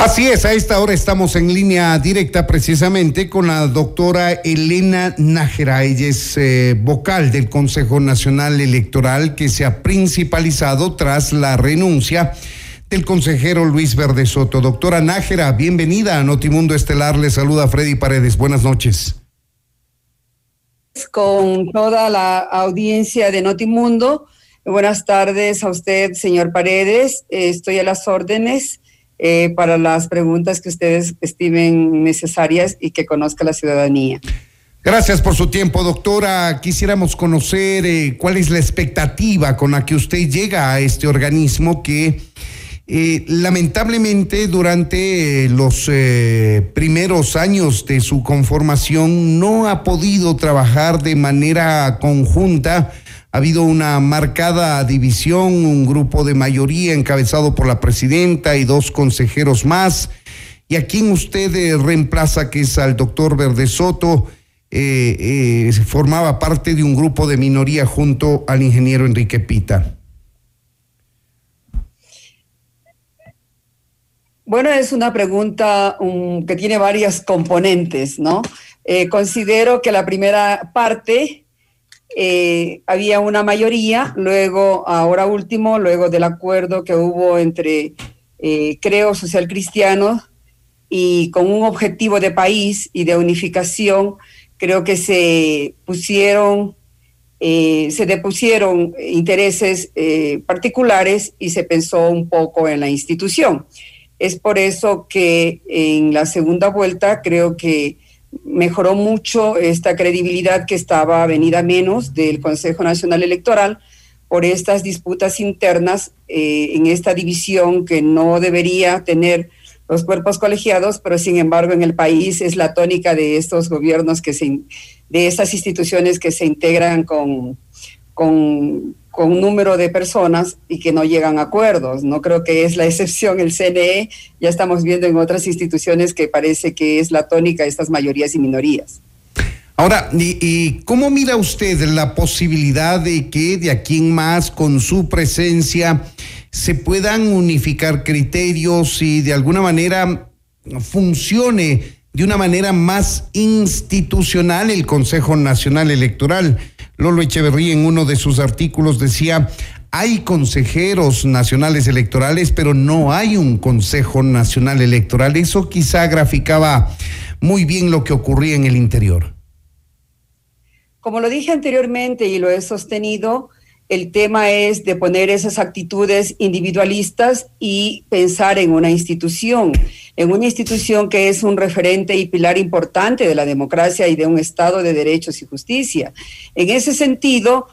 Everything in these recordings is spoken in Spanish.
Así es, a esta hora estamos en línea directa precisamente con la doctora Elena Nájera. Ella es vocal del Consejo Nacional Electoral, que se ha principalizado tras la renuncia del consejero Luis Verdesoto. Doctora Nájera, bienvenida a Notimundo Estelar. Le saluda Freddy Paredes. Buenas noches. Con toda la audiencia de Notimundo, buenas tardes a usted, señor Paredes. Estoy a las órdenes para las preguntas que ustedes estimen necesarias y que conozca la ciudadanía. Gracias por su tiempo, doctora. Quisiéramos conocer cuál es la expectativa con la que usted llega a este organismo que lamentablemente durante los primeros años de su conformación no ha podido trabajar de manera conjunta. Ha habido una marcada división, un grupo de mayoría encabezado por la presidenta y 2 consejeros más. ¿Y a quién usted reemplaza, que es al doctor Verdesoto? Formaba parte de un grupo de minoría junto al ingeniero Enrique Pita. Bueno, es una pregunta que tiene varias componentes, ¿no? Considero que la primera parte había una mayoría, luego, ahora último, luego del acuerdo que hubo entre, creo, social cristiano y con un objetivo de país y de unificación, creo que se depusieron intereses particulares y se pensó un poco en la institución. Es por eso que en la segunda vuelta creo que mejoró mucho esta credibilidad que estaba venida menos del Consejo Nacional Electoral por estas disputas internas en esta división que no debería tener los cuerpos colegiados, pero sin embargo en el país es la tónica de estos gobiernos, de estas instituciones que se integran con un número de personas y que no llegan a acuerdos. No creo que es la excepción el CNE, ya estamos viendo en otras instituciones que parece que es la tónica de estas mayorías y minorías. Ahora, ¿y cómo mira usted la posibilidad de que de aquí en más, con su presencia, se puedan unificar criterios y de alguna manera funcione de una manera más institucional el Consejo Nacional Electoral? Lolo Echeverría en uno de sus artículos decía: hay consejeros nacionales electorales, pero no hay un Consejo Nacional Electoral. Eso quizá graficaba muy bien lo que ocurría en el interior. Como lo dije anteriormente y lo he sostenido, el tema es de poner esas actitudes individualistas y pensar en una institución que es un referente y pilar importante de la democracia y de un Estado de derechos y justicia. En ese sentido,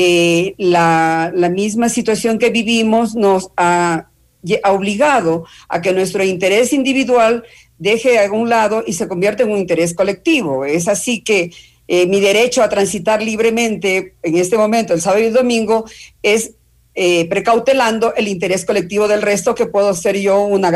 la misma situación que vivimos nos ha obligado a que nuestro interés individual deje a un lado y se convierta en un interés colectivo. Es así que mi derecho a transitar libremente en este momento, el sábado y el domingo, es precautelando el interés colectivo del resto, que puedo ser yo una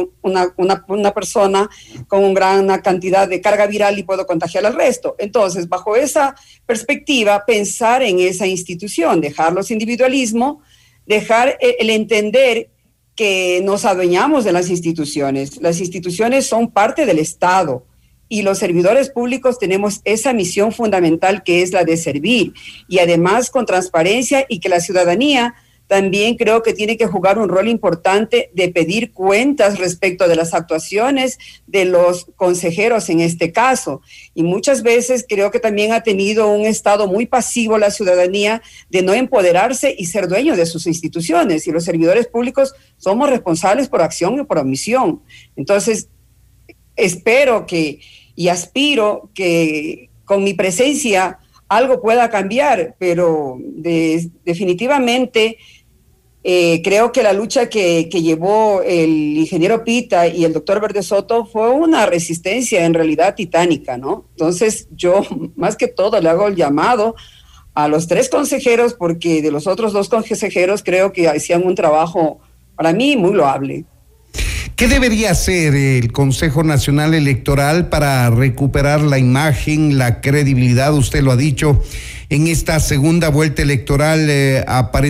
persona con una gran cantidad de carga viral y puedo contagiar al resto. Entonces, bajo esa perspectiva, pensar en esa institución, dejar los individualismos, dejar el entender que nos adueñamos de las instituciones. Las instituciones son parte del Estado. Y los servidores públicos tenemos esa misión fundamental, que es la de servir, y además con transparencia, y que la ciudadanía también creo que tiene que jugar un rol importante de pedir cuentas respecto de las actuaciones de los consejeros en este caso. Y muchas veces creo que también ha tenido un estado muy pasivo la ciudadanía de no empoderarse y ser dueño de sus instituciones, y los servidores públicos somos responsables por acción y por omisión. Entonces, espero y aspiro que con mi presencia algo pueda cambiar, pero definitivamente creo que la lucha que llevó el ingeniero Pita y el doctor Verdesoto fue una resistencia en realidad titánica, ¿no? Entonces yo más que todo le hago el llamado a los 3 consejeros, porque de los otros 2 consejeros creo que hacían un trabajo para mí muy loable. ¿Qué debería hacer el Consejo Nacional Electoral para recuperar la imagen, la credibilidad? Usted lo ha dicho, en esta segunda vuelta electoral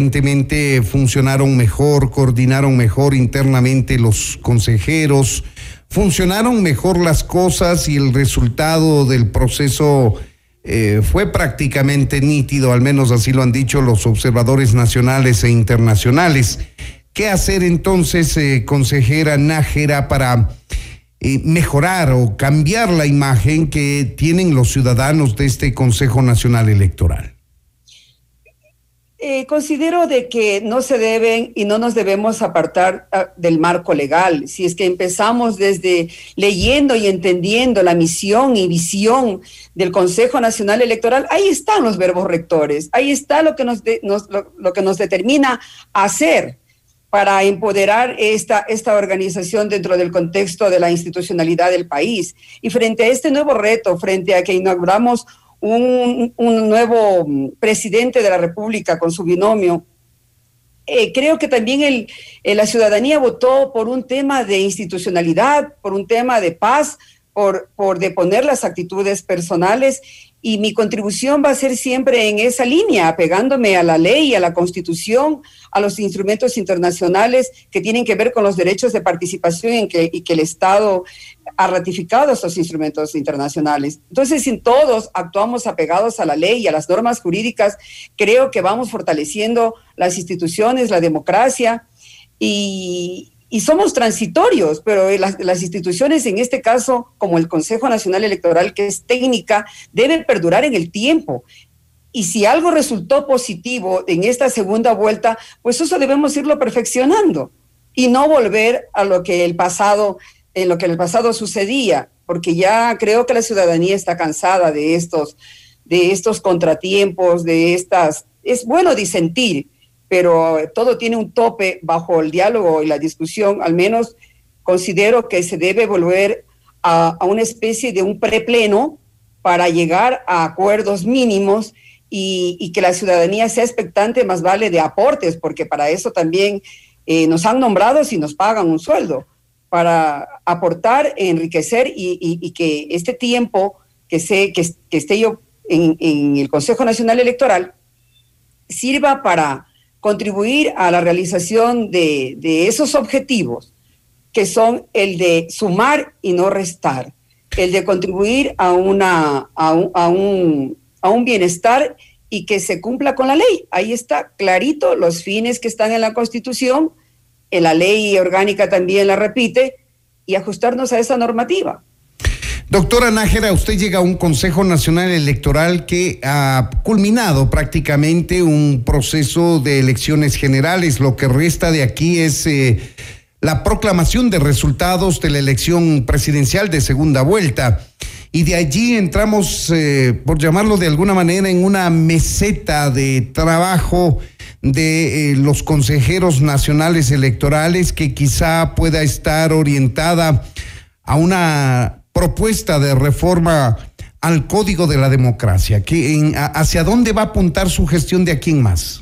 aparentemente funcionaron mejor, coordinaron mejor internamente los consejeros, funcionaron mejor las cosas y el resultado del proceso fue prácticamente nítido, al menos así lo han dicho los observadores nacionales e internacionales. ¿Qué hacer entonces, consejera Nájera, para mejorar o cambiar la imagen que tienen los ciudadanos de este Consejo Nacional Electoral? Considero de que no se deben y no nos debemos apartar del marco legal. Si es que empezamos desde leyendo y entendiendo la misión y visión del Consejo Nacional Electoral, ahí están los verbos rectores, ahí está lo que nos determina hacer para empoderar esta organización dentro del contexto de la institucionalidad del país. Y frente a este nuevo reto, frente a que inauguramos un nuevo presidente de la República con su binomio, creo que también la ciudadanía votó por un tema de institucionalidad, por un tema de paz, por deponer las actitudes personales, y mi contribución va a ser siempre en esa línea, apegándome a la ley, a la Constitución, a los instrumentos internacionales que tienen que ver con los derechos de participación y que el Estado ha ratificado estos instrumentos internacionales. Entonces, si todos actuamos apegados a la ley y a las normas jurídicas, creo que vamos fortaleciendo las instituciones, la democracia, y somos transitorios, pero las instituciones, en este caso, como el Consejo Nacional Electoral, que es técnica, deben perdurar en el tiempo. Y si algo resultó positivo en esta segunda vuelta, pues eso debemos irlo perfeccionando y no volver a lo que en el pasado sucedía, porque ya creo que la ciudadanía está cansada de estos contratiempos, es bueno disentir, pero todo tiene un tope bajo el diálogo y la discusión. Al menos considero que se debe volver a una especie de un prepleno para llegar a acuerdos mínimos y que la ciudadanía sea expectante, más vale de aportes, porque para eso también nos han nombrado si nos pagan un sueldo, para aportar, enriquecer y que este tiempo que esté yo en el Consejo Nacional Electoral sirva para contribuir a la realización de esos objetivos, que son el de sumar y no restar, el de contribuir a un bienestar y que se cumpla con la ley. Ahí está clarito los fines que están en la Constitución, en la ley orgánica también la repite, y ajustarnos a esa normativa. Doctora Nájera, usted llega a un Consejo Nacional Electoral que ha culminado prácticamente un proceso de elecciones generales. Lo que resta de aquí es la proclamación de resultados de la elección presidencial de segunda vuelta. Y de allí entramos, por llamarlo de alguna manera, en una meseta de trabajo de los consejeros nacionales electorales, que quizá pueda estar orientada a una propuesta de reforma al Código de la Democracia. ¿Hacia dónde va a apuntar su gestión de aquí en más?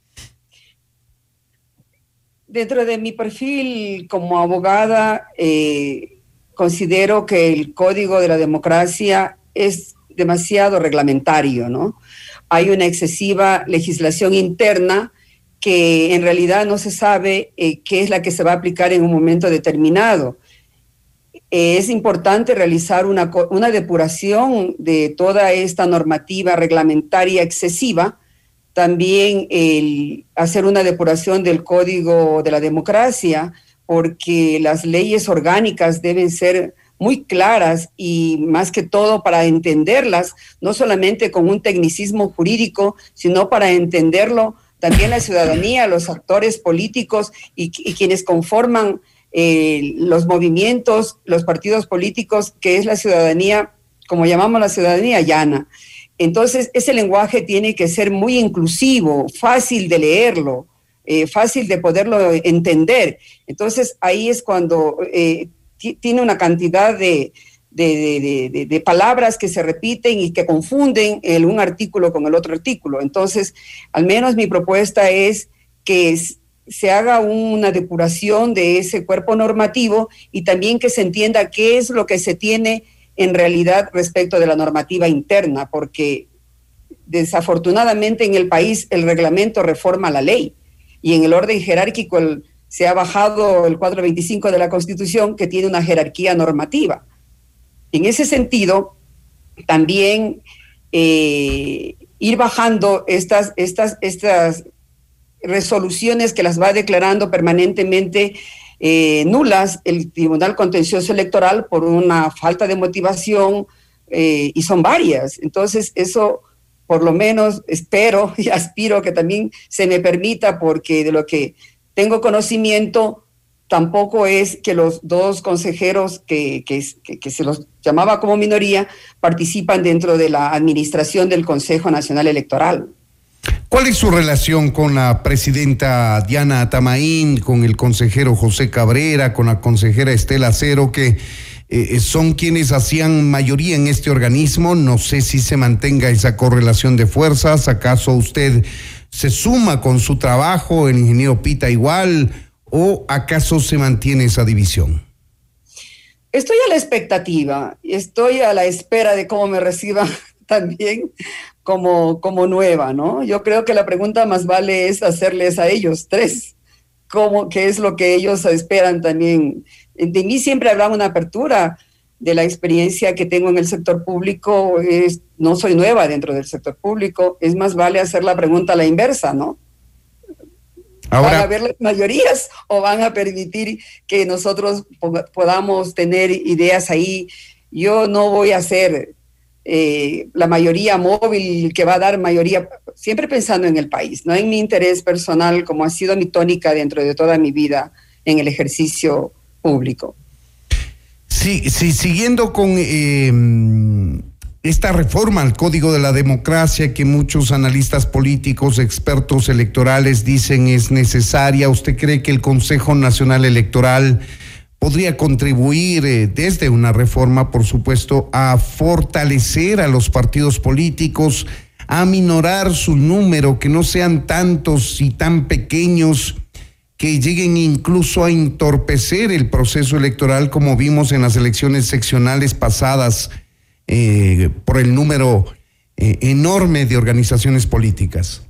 Dentro de mi perfil como abogada, considero que el Código de la Democracia es demasiado reglamentario, ¿no? Hay una excesiva legislación interna que en realidad no se sabe qué es la que se va a aplicar en un momento determinado. Es importante realizar una depuración de toda esta normativa reglamentaria excesiva, también hacer una depuración del Código de la Democracia, porque las leyes orgánicas deben ser muy claras y más que todo para entenderlas, no solamente con un tecnicismo jurídico, sino para entenderlo también la ciudadanía, los actores políticos y quienes conforman los movimientos, los partidos políticos, que es la ciudadanía, como llamamos la ciudadanía llana. Entonces, ese lenguaje tiene que ser muy inclusivo, fácil de leerlo, fácil de poderlo entender. Entonces, ahí es cuando tiene una cantidad de palabras que se repiten y que confunden un artículo con el otro artículo. Entonces, al menos mi propuesta es que se haga una depuración de ese cuerpo normativo y también que se entienda qué es lo que se tiene en realidad respecto de la normativa interna, porque desafortunadamente en el país el reglamento reforma la ley y en el orden jerárquico se ha bajado el 425 de la Constitución, que tiene una jerarquía normativa. En ese sentido, también ir bajando estas resoluciones que las va declarando permanentemente nulas el Tribunal Contencioso Electoral por una falta de motivación, y son varias. Entonces, eso por lo menos espero y aspiro que también se me permita, porque de lo que tengo conocimiento, tampoco es que los dos consejeros que se los llamaba como minoría participan dentro de la administración del Consejo Nacional Electoral. ¿Cuál es su relación con la presidenta Diana Atamaín, con el consejero José Cabrera, con la consejera Estela Acero, que son quienes hacían mayoría en este organismo? No sé si se mantenga esa correlación de fuerzas. ¿Acaso usted se suma con su trabajo, el ingeniero Pita igual, o acaso se mantiene esa división? Estoy a la expectativa, estoy a la espera de cómo me reciban también como nueva, ¿no? Yo creo que la pregunta más vale es hacerles a ellos tres qué es lo que ellos esperan también. De mí siempre hablaba una apertura de la experiencia que tengo en el sector público. No soy nueva dentro del sector público, es más vale hacer la pregunta a la inversa, ¿no? Ahora, ¿van a haber las mayorías o van a permitir que nosotros podamos tener ideas ahí? Yo no voy a ser la mayoría móvil que va a dar mayoría, siempre pensando en el país, no en mi interés personal, como ha sido mi tónica dentro de toda mi vida en el ejercicio público. Sí, siguiendo con esta reforma al Código de la Democracia que muchos analistas políticos, expertos electorales dicen es necesaria, ¿usted cree que el Consejo Nacional Electoral podría contribuir desde una reforma, por supuesto, a fortalecer a los partidos políticos, a aminorar su número, que no sean tantos y tan pequeños que lleguen incluso a entorpecer el proceso electoral, como vimos en las elecciones seccionales pasadas, por el número enorme de organizaciones políticas?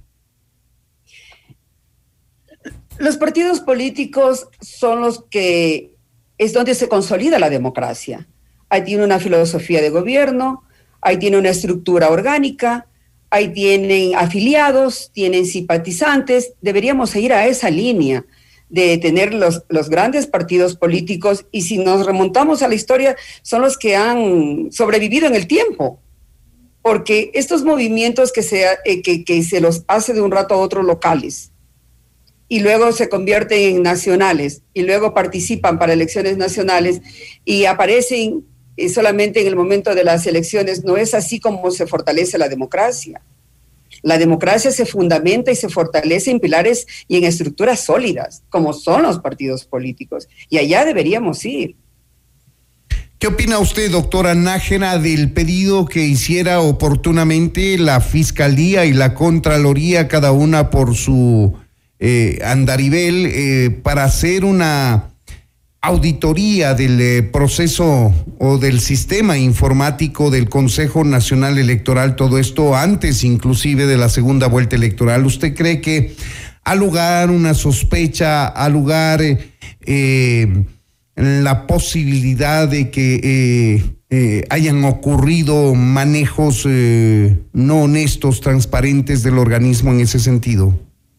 Los partidos políticos son los que es donde se consolida la democracia. Ahí tiene una filosofía de gobierno, ahí tiene una estructura orgánica, ahí tienen afiliados, tienen simpatizantes. Deberíamos ir a esa línea de tener los grandes partidos políticos, y si nos remontamos a la historia, son los que han sobrevivido en el tiempo, porque estos movimientos que se los hace de un rato a otro locales, y luego se convierten en nacionales, y luego participan para elecciones nacionales, y aparecen solamente en el momento de las elecciones, no es así como se fortalece la democracia. La democracia se fundamenta y se fortalece en pilares y en estructuras sólidas, como son los partidos políticos, y allá deberíamos ir. ¿Qué opina usted, doctora Nájera, del pedido que hiciera oportunamente la Fiscalía y la Contraloría, cada una por su andarivel, para hacer una auditoría del proceso o del sistema informático del Consejo Nacional Electoral, todo esto antes inclusive de la segunda vuelta electoral? ¿Usted cree que ha lugar una sospecha, ha lugar la posibilidad de que hayan ocurrido manejos no honestos, transparentes del organismo en ese sentido?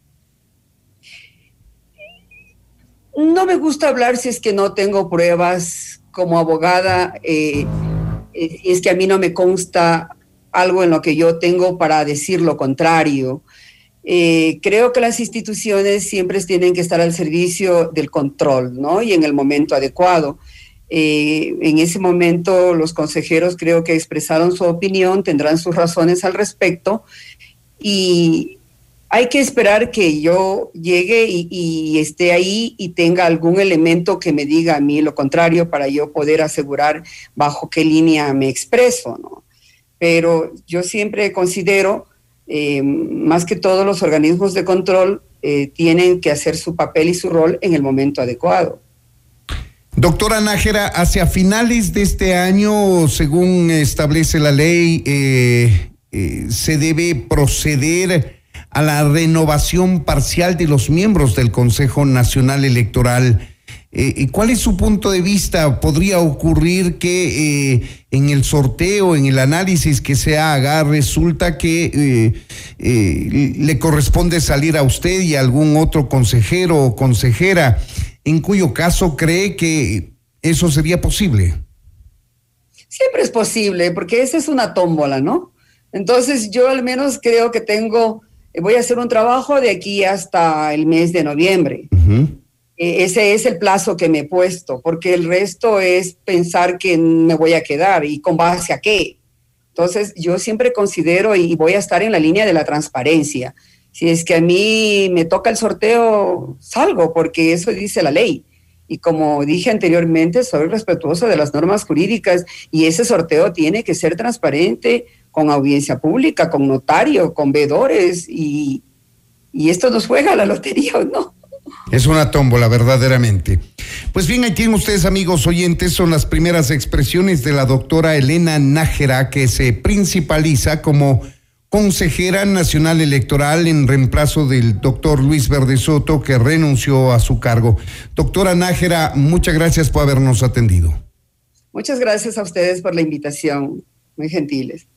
No me gusta hablar si es que no tengo pruebas como abogada, es que a mí no me consta algo en lo que yo tengo para decir lo contrario. Creo que las instituciones siempre tienen que estar al servicio del control, ¿no? Y en el momento adecuado. En ese momento los consejeros creo que expresaron su opinión, tendrán sus razones al respecto, y hay que esperar que yo llegue y esté ahí y tenga algún elemento que me diga a mí lo contrario para yo poder asegurar bajo qué línea me expreso, ¿no? Pero yo siempre considero, más que todos los organismos de control tienen que hacer su papel y su rol en el momento adecuado. Doctora Nájera, hacia finales de este año, según establece la ley, se debe proceder a la renovación parcial de los miembros del Consejo Nacional Electoral. ¿Cuál es su punto de vista? ¿Podría ocurrir que en el sorteo, en el análisis que se haga, resulta que le corresponde salir a usted y a algún otro consejero o consejera, en cuyo caso cree que eso sería posible? Siempre es posible, porque esa es una tómbola, ¿no? Entonces yo al menos creo que voy a hacer un trabajo de aquí hasta el mes de noviembre. Uh-huh. Ese es el plazo que me he puesto, porque el resto es pensar que me voy a quedar y con base a qué. Entonces yo siempre considero y voy a estar en la línea de la transparencia. Si es que a mí me toca el sorteo, salgo, porque eso dice la ley. Y como dije anteriormente, soy respetuoso de las normas jurídicas y ese sorteo tiene que ser transparente, con audiencia pública, con notario, con veedores, y esto nos juega la lotería, ¿o no? Es una tómbola, verdaderamente. Pues bien, ahí tienen ustedes, amigos oyentes, son las primeras expresiones de la doctora Elena Nájera, que se principaliza como consejera nacional electoral en reemplazo del doctor Luis Verde Soto, que renunció a su cargo. Doctora Nájera, muchas gracias por habernos atendido. Muchas gracias a ustedes por la invitación, muy gentiles.